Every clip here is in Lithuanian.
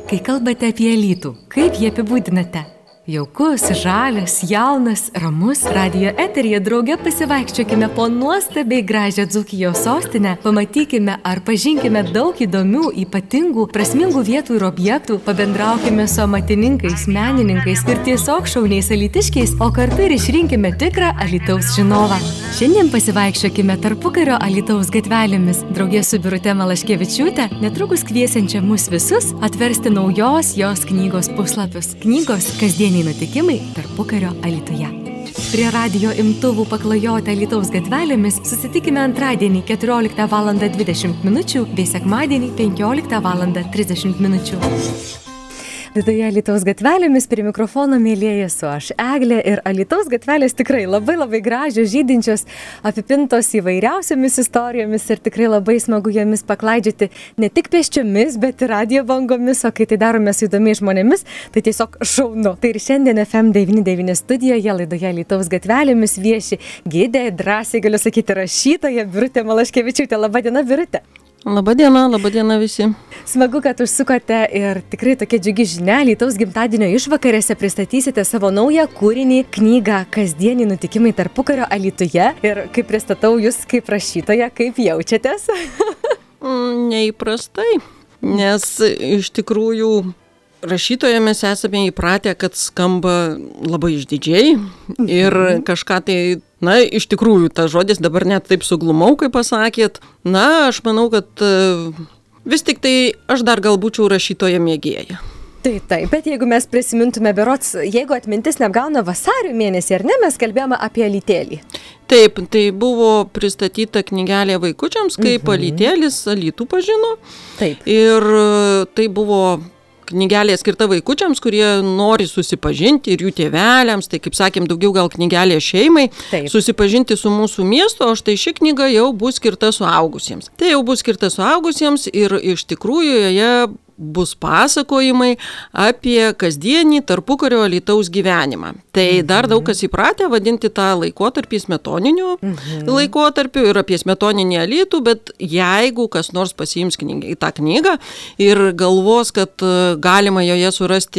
Kai kalbate apie Alytų, kaip jį apibūdinate? Jaukus, žalias, jaunas, ramus. Radijo eteryje drauge pasivaikščiokime po nuostabiai gražią Dzūkijos sostinę, pamatykime ar pažinkime daug įdomių, ypatingų, prasmingų vietų ir objektų, pabendraukime su amatininkais, menininkais ir tiesiog šauniais alytiškiais, o kartu ir išrinkime tikrą Alytaus žinovą. Šiandien pasivaikščiokime tarpukario Alytaus gatvelėmis, drauge su Birute Malaškevičiūte, netrukus kviesiančia mus visus atversti naujos jos knygos puslapius. Knygos kasdieniai nutikimai tarpukario Alytuje. Prie radijo imtuvų paklajoti Alytaus gatvelėmis susitikime antradienį 14:20 min. Bei sekmadienį 15:30 min. Laidoje Alytaus gatvelėmis prie mikrofono mielieji esu aš, Eglė, ir Alytaus gatvelės tikrai labai gražios, žydinčios, apipintos įvairiausiamis istorijomis ir tikrai labai smagu jomis paklaidžioti ne tik pėsčiomis, bet ir radijo bangomis, o kai tai darome su įdomiais žmonėmis, tai tiesiog šaunu. Tai ir šiandien FM99 studijoje laidoje Alytaus gatvelėmis vieši gidė, drąsiai galiu sakyti rašytoja Birutė Malaškevičiūtė. Labadiena, Birute. Labadiena visi. Smagu, kad užsukote ir tikrai tokia džiugi žinia, Alytaus gimtadienio išvakarėse pristatysite savo naują kūrinį, knygą Kasdieniai nutikimai tarpukario Alytuje. Ir kaip pristatau jūs kaip rašytoja, kaip jaučiatės? Neįprastai, nes iš tikrųjų rašytoje mes esame įpratę, kad skamba labai išdidžiai ir kažką tai, iš tikrųjų, tas žodis dabar net taip suglumau, kaip pasakėt. Aš manau, kad vis tik tai aš dar gal būčiau rašytoja mėgėja. Taip, bet jeigu mes prisimintume berods, jeigu atmintis neapgauna vasario mėnesį, ar ne, mes kalbėjome apie Alytėlį. Taip, tai buvo pristatyta knygelė vaikučiams, kaip Alytėlis Alytų pažino. Taip. Ir tai buvo knygelė skirta vaikučiams, kurie nori susipažinti ir jų tėveliams, tai kaip sakėm, daugiau gal knygelė šeimai, Taip. Susipažinti su mūsų miestu, o štai ši knyga jau bus skirta suaugusiems. Tai jau bus skirta suaugusiems ir iš tikrųjų joje bus pasakojimai apie kasdienį tarpukario Alytaus gyvenimą. Tai dar daug kas įpratę vadinti tą laikotarpį smetoniniu laikotarpiu ir apie smetoninį Alytų, bet jeigu kas nors pasiims į tą knygą ir galvos, kad galima joje surasti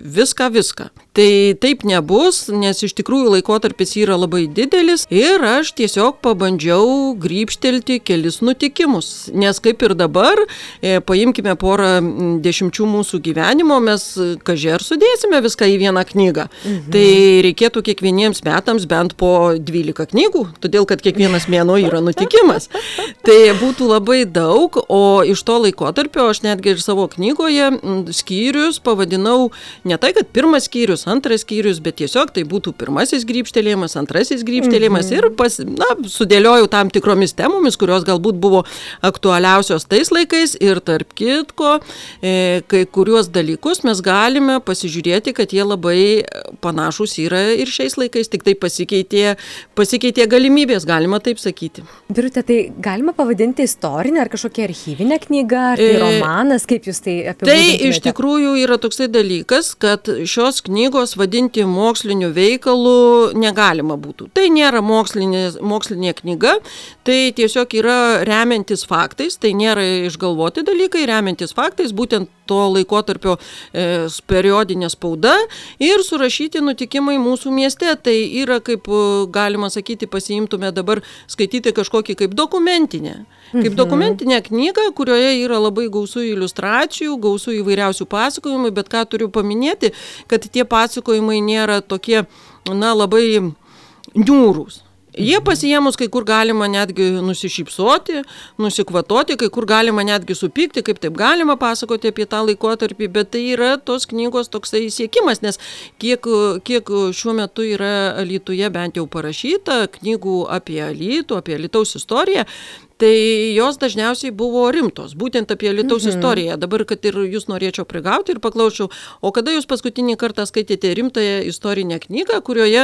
viską, tai taip nebus, nes iš tikrųjų laikotarpis yra labai didelis ir aš tiesiog pabandžiau grybštelti kelis nutikimus, nes kaip ir dabar, paimkime porą dešimčių mūsų gyvenimo, mes kaži ar sudėsime viską į vieną knygą. Tai reikėtų kiekvieniems metams bent po 12 knygų, todėl kad kiekvienas mėnuo yra nutikimas. Tai būtų labai daug, o iš to laikotarpio aš netgi ir savo knygoje skyrius pavadinau ne tai, kad pirmas skyrius, antras skyrius, bet tiesiog tai būtų pirmasis grybštelėjimas, antrasis grybštelėjimas ir sudėliojau tam tikromis temomis, kurios galbūt buvo aktualiausios tais laikais ir tarp kitko, kai kuriuos dalykus mes galime pasižiūrėti, kad jie labai panašus yra ir šiais laikais, tik tai pasikeitė galimybės, galima taip sakyti. Birute, tai galima pavadinti istorinę ar kažkokią archyvinę knygą, ar tai romanas, kaip jūs tai apibūdintumėte? Tai iš tikrųjų yra toksai dalykas, kad šios knygos vadinti moksliniu veikalu negalima būtų. Tai nėra mokslinė knyga, tai tiesiog yra remiantis faktais, tai nėra išgalvoti dalykai, remiantis faktais, būtent to laikotarpio periodinė spauda ir surašyti nutikimai mūsų mieste. Tai yra, kaip galima sakyti, pasiimtume dabar skaityti kažkokį kaip dokumentinę. Kaip dokumentinę knygą, kurioje yra labai gausų iliustracijų, gausų įvairiausių pasakojimų, bet ką turiu paminėti, kad tie pasakojimai nėra tokie, labai niūrūs. Jie pasiėmus, kai kur galima netgi nusišypsoti, nusikvatoti, kai kur galima netgi supykti, kaip taip galima pasakoti apie tą laikotarpį, bet tai yra tos knygos toksai siekimas, nes kiek šiuo metu yra Alytuje bent jau parašyta knygų apie Alytų, apie Alytaus istoriją, tai jos dažniausiai buvo rimtos, būtent apie Alytaus istoriją. Dabar, kad ir jūs norėčiau prigauti ir paklausčiau, o kada jūs paskutinį kartą skaitėte rimtąją istorinę knygą, kurioje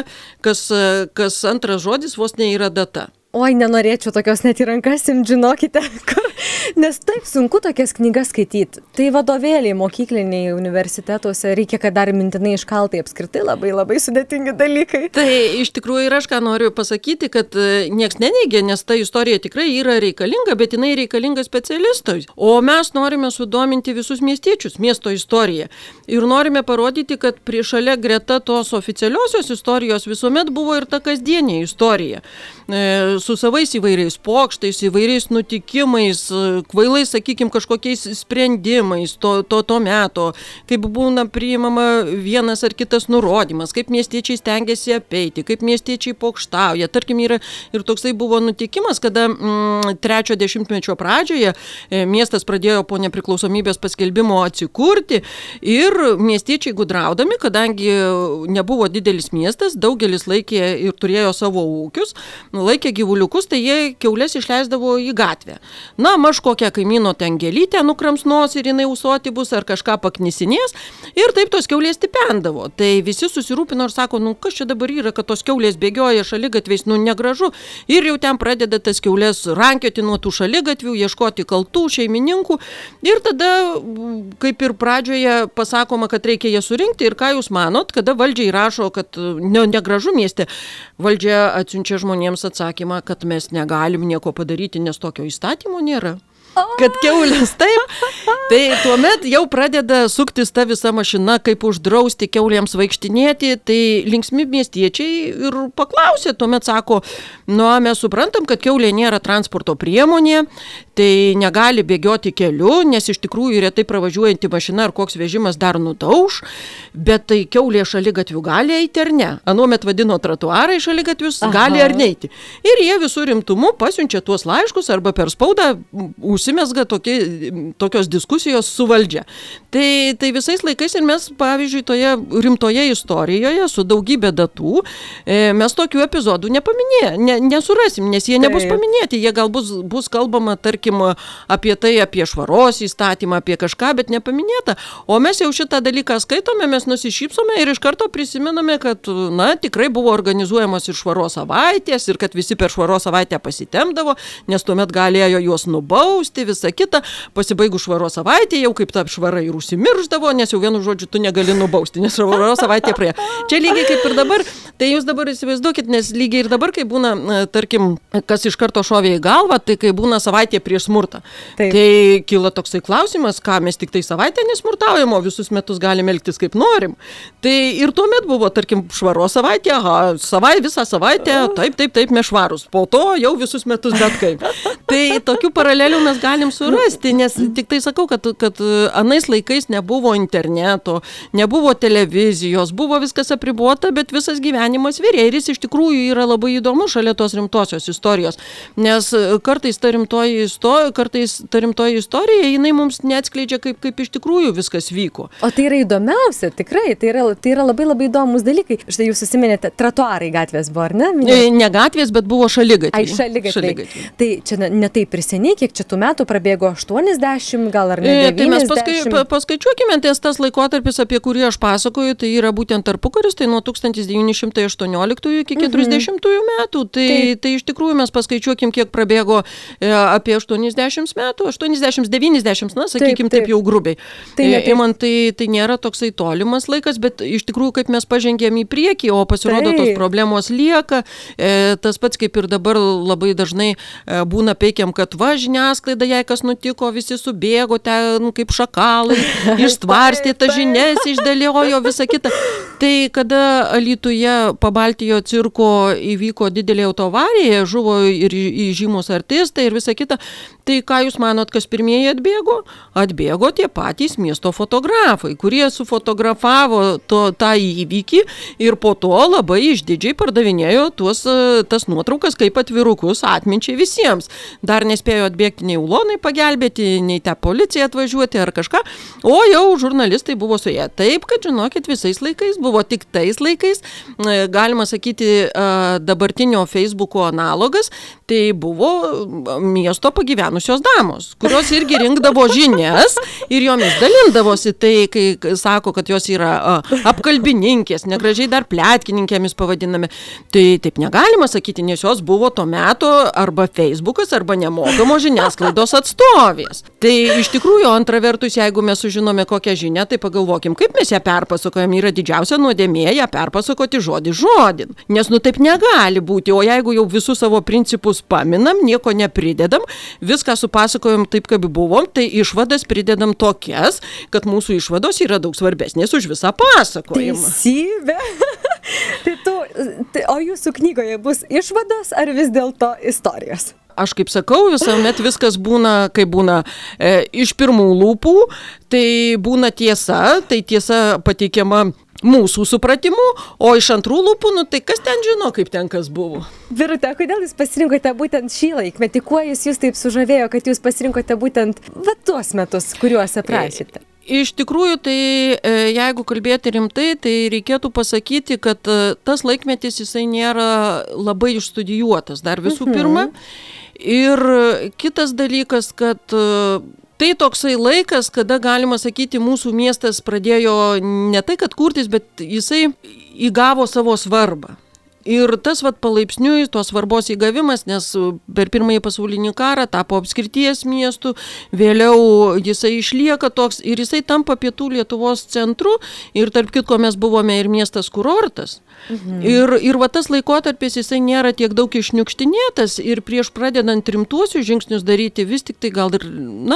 kas antras žodis vos ne yra data? Oi, nenorėčiau tokios net į rankas imt, žinokite, kur Nes taip sunku tokias knygas skaityti. Tai vadovėliai mokykliniai universitetuose reikia, kad dar mintinai iškaltai apskritai labai labai sudėtingi dalykai. Tai iš tikrųjų ir aš ką noriu pasakyti, kad nieks neneigia, nes ta istorija tikrai yra reikalinga, bet jinai reikalinga specialistui. O mes norime sudominti visus miestiečius, miesto istoriją. Ir norime parodyti, kad prie šalia greta tos oficialiosios istorijos visuomet buvo ir ta kasdienė istorija. Su savais įvairiais pokštais, įvairiais nutikimais, kvailais, sakykime, kažkokiais sprendimais to meto, kaip būna priimama vienas ar kitas nurodymas, kaip miestiečiai stengiasi apeiti, kaip miestiečiai pokštauja. Tarkim, yra ir toksai buvo nutikimas, kada 3-ojo dešimtmečio pradžioje miestas pradėjo po nepriklausomybės paskelbimo atsikurti ir miestiečiai gudraudami, kadangi nebuvo didelis miestas, daugelis laikė ir turėjo savo ūkius, laikė gyvuliukus, tai jie kiaules išleisdavo į gatvę. Na, maž kokią kaimyno ten gėlytę nukramsnos ir jinai ūsoti bus, ar kažką paknisinės, ir taip tos kiaulės tipendavo. Tai visi susirūpino ir sako, kas čia dabar yra, kad tos kiaulės bėgioja šaligatviais, negražu, ir jau ten pradeda tas kiaulės rankioti nuo tų šaligatvių, ieškoti kaltų šeimininkų, ir tada, kaip ir pradžioje pasakoma, kad reikia jas surinkti, ir ką jūs manot, kada valdžiai rašo, kad negražu mieste, valdžia atsiunčia žmonėms atsakymą, kad mes negalim nieko padaryti, nes tokio įstatymo nėra. Kad kiaulės taip, tai tuomet jau pradeda suktis ta visa mašina, kaip uždrausti kiaulėms vaikštinėti, tai linksmi miestiečiai ir paklausė, tuomet sako, mes suprantam, kad kiaulė nėra transporto priemonė, tai negali bėgioti keliu, nes iš tikrųjų retai pravažiuojanti mašina ar koks vežimas dar nutauš, bet tai kiaulė šaligatvių gali eiti ar ne. Anuomet vadino tratuarai šaligatvius, gali ar neiti. Ir jie visų rimtumu pasiunčia tuos laiškus arba per spaudą užsimesga tokios diskusijos su valdžia. Tai visais laikais ir mes, pavyzdžiui, toje rimtoje istorijoje su daugybė datų, mes tokių epizodų nesurasim, nes jie nebus paminėti, jie gal bus kalbama, tarkim, apie švaros įstatymą, apie kažką, bet nepaminėta. O mes jau šitą dalyką skaitome, mes nusišypsome ir iš karto prisimename, kad, tikrai buvo organizuojamos ir švaros savaitės, ir kad visi per švaros savaitę pasitemdavo, nes tuomet galėjo juos nubausti, visa kita. Pasibaigus švaros savaitė, jau kaip ta švara ir užsimirždavo, nes jau vienu žodžiu tu negali nubausti, nes švaros savaitė praėjo. Čia lygiai kaip ir dabar, tai jūs dabar įsivaizduokit, nes lygiai ir dabar, kai būna, tarkim, kas iš karto šovė į galvą, tai kai būna savaitė prieš smurtą. Taip. Tai kyla toksai klausimas, ką mes tik tai savaitę nesmurtaujam, o visus metus galime elgtis kaip norim. Tai ir tuomet buvo, tarkim, švaros savaitė, visą savaitę, taip, mes švarus. Po to jau visus metus bet kaip. Tai tokių paralelių mes galim surasti, nes tik tai sakau, kad anais laikais nebuvo interneto, nebuvo televizijos, buvo viskas apribota, bet visas gyvenimas virė. Ir jis iš tikrųjų yra labai įdomus šalia tos rimtosios istorijos. Nes kartais ta rimtoji istorija, jinai mums neatskleidžia, kaip iš tikrųjų viskas vyko. O tai yra įdomiausia, tikrai, tai yra labai labai įdomus dalykai. Štai jūs susiminėte, tratuarai gatvės buvo, ar ne? Ne gatvės, bet buvo šaligatviai. Šaligatviai. Tai čia ne taip ir seniai, kiek čia tų metų prabėgo 80, gal ar ne 90? Tai mes paskaičiuokime, tas laikotarpis, apie kurį aš pasakoju, tai yra būtent tarpukaris, tai nuo 1918 iki 40 metų. Tai iš tikrųjų mes paskaičiuokim, kiek prabėgo apie 80 metų, 80-90, sakykim taip jau grubiai. Tai nėra toksai tolimas laikas, bet iš tikrųjų, kaip mes pažengėm į priekį, o pasirodo tos problemos lieka, tas pats kaip ir dabar labai dažnai būna peikiam, kad žiniasklaida, jei kas nutiko, visi subėgo ten kaip šakalai, išstvarstė tas žinias, išdėliojo visą kitą. Tai kada Alytuje Pabaltijo cirko įvyko didelė autoavarija, žuvo ir žymus artistai ir visa kita, tai ką jūs manot, kas pirmieji atbėgo? Atbėgo tie patys miesto fotografai, kurie sufotografavo tą įvykį ir po to labai išdidžiai pardavinėjo tas nuotraukas kaip atvirukus atminčiai visiems. Dar nespėjo atbėgti nei ulonai pagelbėti, nei ta policija atvažiuoti ar kažką, o jau žurnalistai buvo su jie. Taip, kad žinokit, visais laikais buvo tik tais laikais, galima sakyti, dabartinio Facebooko analogas, tai buvo miesto pagyvenusios damos, kurios irgi rinkdavo žinias ir jomis dalindavosi. Tai, kai sako, kad jos yra apkalbininkės, negražiai dar pletkininkėmis pavadinami, tai taip negalima sakyti, nes jos buvo tuo metu arba Facebookas, arba nemokamo žiniasklaidos atstovės. Tai iš tikrųjų, antra vertus, jeigu mes sužinome kokią žinią, tai pagalvokim, kaip mes ją perpasakojam. Yra didžiausia nuodėmė ją perpasakoti žodį žodin. Nes taip negali būti, o jeigu jau visus savo principus paminam, nieko nepridedam, viską supasakojam taip, kaip buvom, tai išvadas pridedam tokias, kad mūsų išvados yra daug svarbesnės už visą pasakojimą. Teisybė. O jūsų knygoje bus išvados ar vis dėlto istorijos? Aš kaip sakau, visuomet viskas būna, kaip būna iš pirmų lūpų, tai būna tiesa, tai tiesa pateikiama mūsų supratimu, o iš antrų lūpų, tai kas ten žino, kaip ten kas buvo. Birute, kodėl jūs pasirinkote būtent šį laikmetį? Kuo jūs taip sužavėjo, kad jūs pasirinkote būtent tuos metus, kuriuos aprašėte? Iš tikrųjų, tai jeigu kalbėti rimtai, tai reikėtų pasakyti, kad tas laikmetis jisai nėra labai išstudijuotas dar visų pirma. Ir kitas dalykas, kad tai toksai laikas, kada galima sakyti, mūsų miestas pradėjo ne tai, kad kurtis, bet jisai įgavo savo svarbą. Ir tas palaipsniui tos svarbos įgavimas, nes per Pirmąjį pasaulinį karą tapo apskrities miestų, vėliau jisai išlieka toks ir jisai tampa pietų Lietuvos centru ir tarp kitko mes buvome ir miestas kurortas. Ir tas laikotarpis jisai nėra tiek daug išniukštinėtas ir prieš pradedant rimtuosius žingsnius daryti vis tik tai gal ir,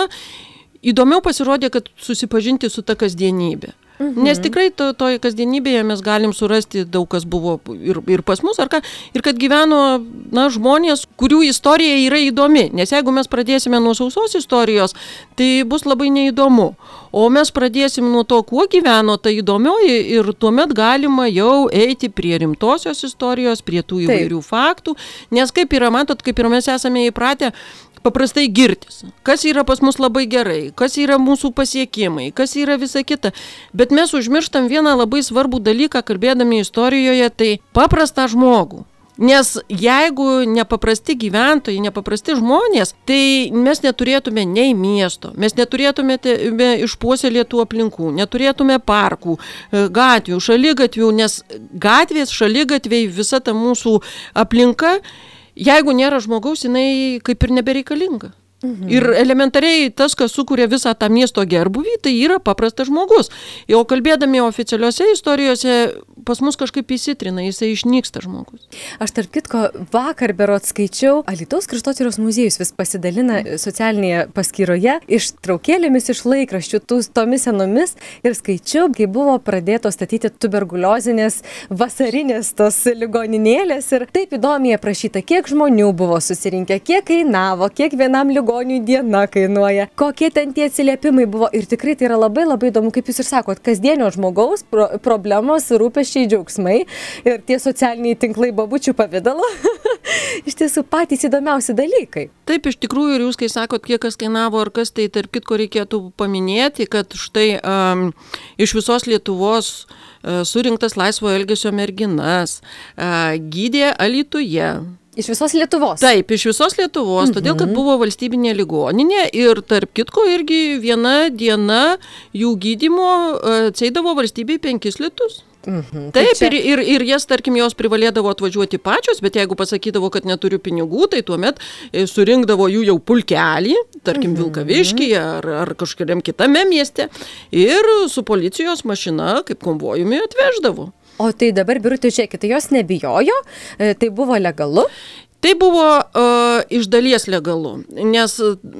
įdomiau pasirodė, kad susipažinti su ta kasdienybė. Nes tikrai toj kasdienybėje mes galim surasti daug kas buvo ir pas mus, ir kad gyveno žmonės, kurių istorija yra įdomi. Nes jeigu mes pradėsime nuo sausos istorijos, tai bus labai neįdomu. O mes pradėsim nuo to, kuo gyveno ta įdomioji ir tuomet galima jau eiti prie rimtosios istorijos, prie tų įvairių faktų. Nes kaip yra, matot, kaip ir mes esame įpratę, paprastai girtis. Kas yra pas mus labai gerai, kas yra mūsų pasiekimai, kas yra visa kita. Bet mes užmirštam vieną labai svarbų dalyką, kalbėdami istorijoje, tai paprastą žmogų. Nes jeigu nepaprasti gyventojai, nepaprasti žmonės, tai mes neturėtume nei miesto, mes neturėtume išpuoselėtų aplinkų, neturėtume parkų, gatvių, šaligatvių, nes gatvės, šaligatviai, visa ta mūsų aplinka, jeigu nėra žmogaus, jinai kaip ir nebereikalinga. Ir elementariai tas, kas sukuria visą tą miesto gerbuvį, tai yra paprastas žmogus. Jau kalbėdami oficialiuose istorijose, pas mus kažkaip įsitrina, jisai išnyksta žmogus. Aš tarp kitko vakar berot skaičiau, Alytaus Kraštotyros muziejus vis pasidalina socialinėje paskyroje ištraukėlėmis iš laikraščių, tomis senomis, ir skaičiau, kai buvo pradėtos statyti tuberkuliozinės vasarinės tos ligoninėlės ir taip įdomiai aprašyta, kiek žmonių buvo susirinkę, kiek kainavo, kiek vienam ligoniui diena kainuoja, kokie ten tie atsiliepimai buvo. Ir tikrai tai yra labai labai įdomu, kaip jūs ir sakot, kasdienio žmogaus problemos, rūpesčiai, džiaugsmai ir tie socialiniai tinklai babučių pavidalo. Iš tiesų patys įdomiausi dalykai. Taip, iš tikrųjų, ir jūs, kai sakot, kiek kas kainavo ar kas, tai tarp kitko reikėtų paminėti, kad štai iš visos Lietuvos surinktas laisvo elgesio merginas gydė Alytuje. Iš visos Lietuvos? Taip, iš visos Lietuvos, todėl, kad buvo valstybinė ligoninė ir tarp kitko irgi viena diena jų gydymo atsieidavo valstybei 5 litus. Taip, ir jas, tarkim, jos privalėdavo atvažiuoti pačios, bet jeigu pasakydavo, kad neturiu pinigų, tai tuomet surinkdavo jų jau pulkelį, tarkim, Vilkaviškyje ar kažkuriam kitame mieste ir su policijos mašina kaip konvojumi atveždavo. O tai dabar, Birute, žiūrėkite, jos nebijojo, tai buvo legalu? Tai buvo iš dalies legalu, nes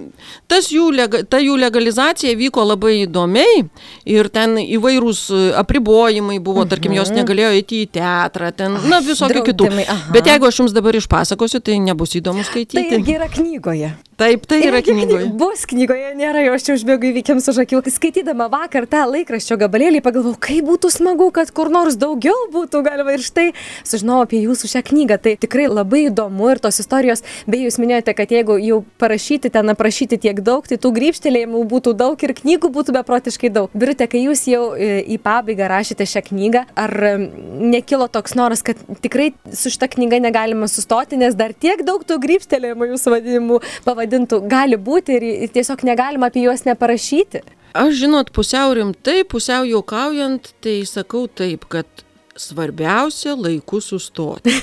ta jų legalizacija vyko labai įdomiai ir ten įvairūs apribojimai buvo, tarkim, jos negalėjo eiti į teatrą, ten, visokių kitų. Bet jeigu aš jums dabar išpasakosiu, tai nebus įdomu skaityti. Tai irgi yra knygoje. Taip, tai yra knygoje. Bus knygoje, nėra, jo aš čia užbėgu įvykiams už akių. Skaitydama vakar tą laikraščio gabalėlį, pagalvojau, kaip būtų smagu, kad kur nors daugiau būtų galima. Ir štai sužinojau apie jūsų šią knygą. Tai tikrai labai įdomu ir tos istorijos. Bei jūs minėjote, kad jeigu jau parašyti ten, aprašyti tiek daug, tai tų grįžtelėjimų būtų daug ir knygų būtų beprotiškai daug. Birute, kai jūs jau į pabaigą rašėte šią knygą, ar nekilo toks noras, kad tikrai su šita knyga negalima sustoti, nes dar tiek daug tų grįžtelėjimų jūsų pavadintų gali būti ir tiesiog negalima apie juos neparašyti? Aš, žinot, pusiau rimtai, pusiau juokaujant, tai sakau taip, kad svarbiausia laiku sustoti.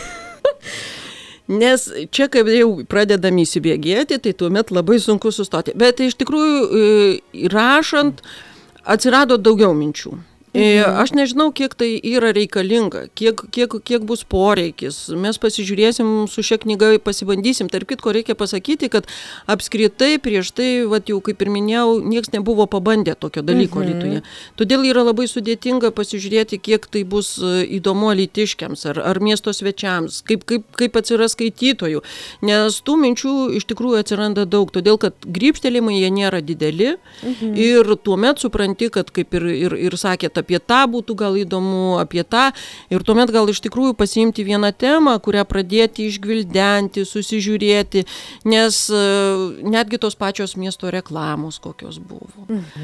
Nes čia, kaip jau pradedam įsibėgėti, tai tuomet labai sunku sustoti. Bet iš tikrųjų, rašant, atsirado daugiau minčių. Aš nežinau, kiek tai yra reikalinga, kiek bus poreikis. Mes pasižiūrėsim su šia knyga, pasibandysim. Tarp kitko reikia pasakyti, kad apskritai prieš tai, jau kaip ir minėjau, nieks nebuvo pabandę tokio dalyko Alytuje. Todėl yra labai sudėtinga pasižiūrėti, kiek tai bus įdomu alytiškiams ar miesto svečiams, kaip atsiras skaitytojų. Nes tų minčių iš tikrųjų atsiranda daug, todėl kad grįžtelėjimai jie nėra dideli ir tuomet supranti, kad kaip ir sakėt, apie tą būtų gal įdomu, apie tą. Ir tuomet gal iš tikrųjų pasiimti vieną temą, kurią pradėti išgvildenti, susižiūrėti, nes netgi tos pačios miesto reklamos kokios buvo.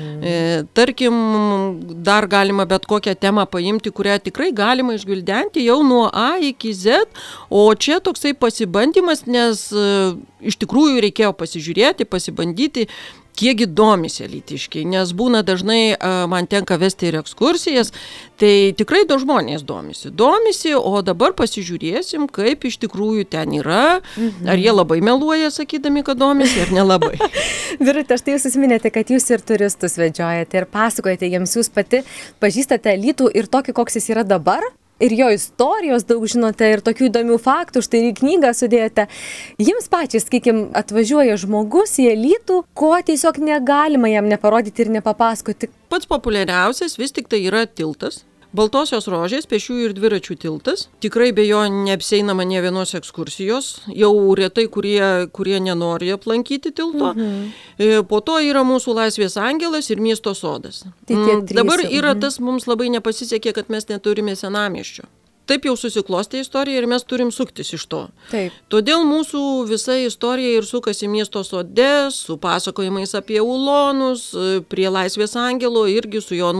Tarkim, dar galima bet kokią temą paimti, kurią tikrai galima išgvildenti jau nuo A iki Z, o čia toksai pasibandymas, nes iš tikrųjų reikėjo pasižiūrėti, pasibandyti, kiekgi domisi alytiškiai, nes būna dažnai, man tenka vesti ir ekskursijas, tai tikrai daug žmonės domisi, o dabar pasižiūrėsim, kaip iš tikrųjų ten yra, ar jie labai meluoja, sakydami, kad domisi, ar nelabai. Birute, štai jūs minėjote, kad jūs ir turistus vedžiojate ir pasakojate jiems, jūs pati pažįstate Alytų ir tokį, koks jis yra dabar? Ir jo istorijos daug žinote ir tokių įdomių faktų, štai ir į knygą sudėjote. Jums pačiai, sakykim, atvažiuoja žmogus į Alytų, ko tiesiog negalima jam neparodyti ir nepapasakoti. Pats populiariausias vis tik tai yra tiltas. Baltosios rožės, pėsčiųjų ir dviračių tiltas. Tikrai be jo neapseinama nė vienos ekskursijos. Jau retai, kurie nenori aplankyti tilto. Po to yra mūsų Laisvės angelas ir miesto sodas. Dabar yra tas, mums labai nepasisekė, kad mes neturime senamiesčio. Taip jau susiklostė istorija ir mes turim suktis iš to. Taip. Todėl mūsų visa istorija ir sukasi miesto sode, su pasakojimais apie ulonus, prie Laisvės angelo, irgi su jo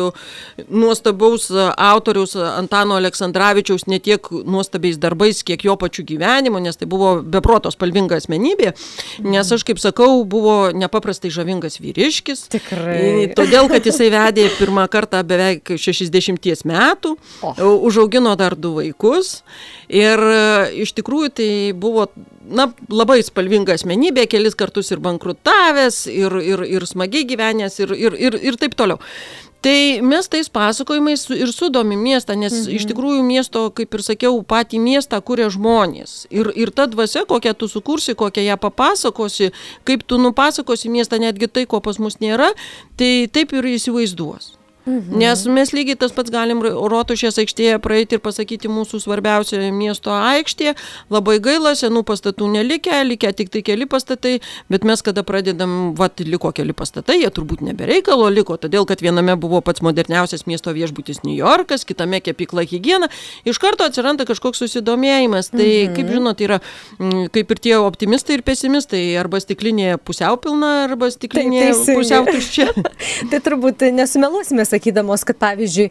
nuostabaus autoriaus Antano Aleksandravičiaus ne tiek nuostabiais darbais, kiek jo pačių gyvenimo, nes tai buvo beproto spalvinga asmenybė, nes aš kaip sakau, buvo nepaprastai žavingas vyriškis. Tikrai. Todėl, kad jisai vedė pirmą kartą beveik 60 metų, užaugino dar 2 vaikus ir iš tikrųjų tai buvo labai spalvinga asmenybė, kelis kartus ir bankrutavęs, ir smagiai gyvenęs ir taip toliau. Tai mes tais pasakojimais ir sudomim miestą, nes iš tikrųjų miesto, kaip ir sakiau, patį miestą kuria žmonės. Ir ta dvasia, kokią tu sukursi, kokią ją papasakosi, kaip tu nupasakosi miestą, netgi tai, ko pas mus nėra, tai taip ir įsivaizduos. Nes mes lygiai tas pats galim Rotušės aikštėje praeiti ir pasakyti mūsų svarbiausia miesto aikštė. Labai gaila, senų pastatų likę tik tai keli pastatai, bet mes kada pradedam, liko keli pastatai, jie turbūt nebereikalo liko, todėl kad viename buvo pats moderniausias miesto viešbutis New Yorkas, kitame kepykla Higiena, iš karto atsiranda kažkoks susidomėjimas. Tai, kaip žinot, yra kaip ir tie optimistai ir pesimistai, arba stiklinė pusiau pilna, arba stiklinė pusiau tuščia. Tai turbūt nesumeluosime, sakydamos, kad pavyzdžiui,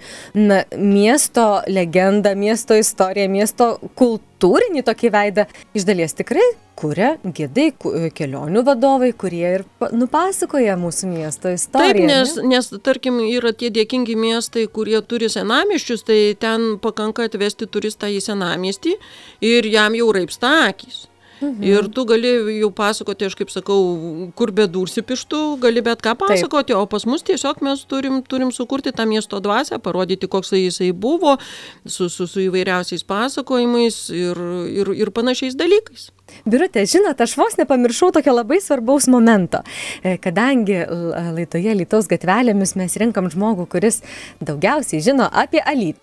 miesto legenda, miesto istorija, miesto kultūrinį tokį veidą iš dalies tikrai kuria gidai, kelionių vadovai, kurie ir nupasakoja mūsų miesto istoriją. Taip, nes tarkim, yra tie dėkingi miestai, kurie turi senamiesčius, tai ten pakanka atvesti turistą į senamiestį ir jam jau raibsta akys. Ir tu gali jau pasakoti, aš kaip sakau, kur bedursi pirštu, gali bet ką pasakoti, o pas mus tiesiog mes turim sukurti tą miesto dvasią, parodyti, koks jisai buvo, su įvairiausiais pasakojimais ir panašiais dalykais. Birute, žinot, aš vos nepamiršau tokio labai svarbaus momento, kadangi laidoje Alytaus gatvelėmis mes renkam žmogų, kuris daugiausiai žino apie Alytų.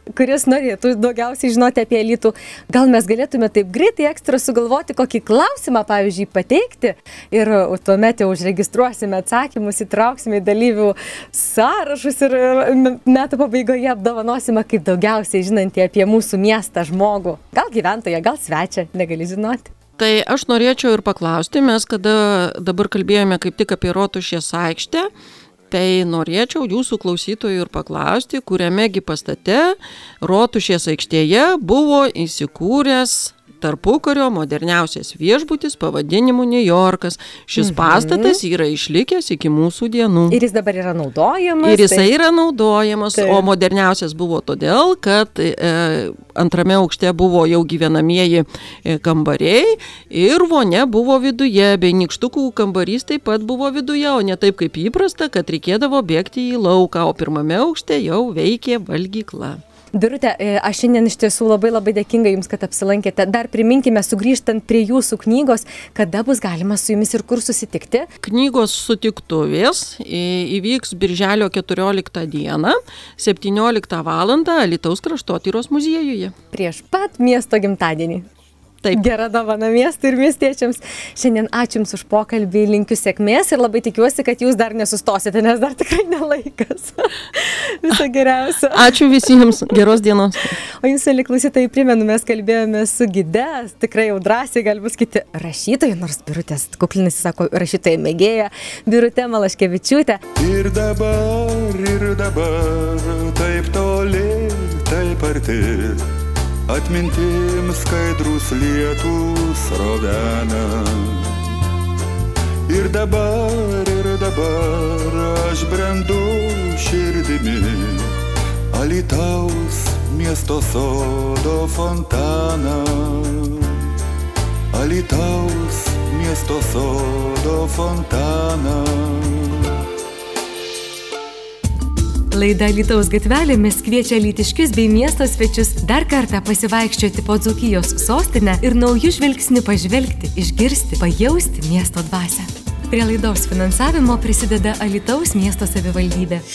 kuris norėtų daugiausiai žinoti apie Alytų, gal mes galėtume taip greitai ekstra sugalvoti kokį klausimą, pavyzdžiui, pateikti ir tuomet jau užregistruosime atsakymus, įtrauksime į dalyvių sąrašus ir metų pabaigoje apdovanosime kaip daugiausiai žinantį apie mūsų miestą žmogų. Gal gyventoją, gal svečią, negali žinoti. Tai aš norėčiau ir paklausti, mes kada dabar kalbėjome kaip tik apie Rotušės aikštę, tai norėčiau jūsų klausytojų ir paklausti, kuriamegi pastate Rotušės aikštėje buvo įsikūręs tarpukario moderniausias viešbutis pavadinimu Niujorkas. Šis pastatas yra išlikęs iki mūsų dienų. Ir jis dabar yra naudojamas. Ir jisai yra naudojamas, o moderniausias buvo todėl, kad antrame aukšte buvo jau gyvenamieji kambariai ir vonia buvo viduje, bei nykštukų kambarys taip pat buvo viduje, o ne taip kaip įprasta, kad reikėdavo bėgti į lauką, o pirmame aukšte jau veikė valgykla. Birute, aš šiandien iš tiesų labai dėkinga Jums, kad apsilankėte. Dar priminkime, sugrįžtant prie Jūsų knygos, kada bus galima su Jumis ir kur susitikti? Knygos sutiktuvės įvyks birželio 14 dieną, 17 valandą Alytaus kraštotyros muziejuje. Prieš pat miesto gimtadienį. Taip. Gera dovana miestui ir miestiečiams. Šiandien ačiū Jums už pokalbį, linkiu sėkmės ir labai tikiuosi, kad Jūs dar nesustosite, nes dar tikrai nelaikas. Viso geriausio. Ačiū visiems, geros dienos. O Jums, mieli klausytojai, primenu, mes kalbėjome su gide, tikrai jau drąsiai galima sakyti rašytojai, nors Birutės kuklinis sako rašytojai mėgėja, Birutė Malaškevičiūtė. Ir dabar, taip toli, taip arti. Atmintim skaidrus lietus rovena. Ir dabar aš brendu širdimi Alytaus miesto sodo fontaną. Alytaus miesto sodo fontaną. Laida Alytaus gatvelėmis kviečia alytiškius bei miesto svečius dar kartą pasivaikščioti po Dzūkijos sostinę ir naujų žvilgsnių pažvelgti, išgirsti, pajausti miesto dvasią. Prie laidos finansavimo prisideda Alytaus miesto savivaldybė.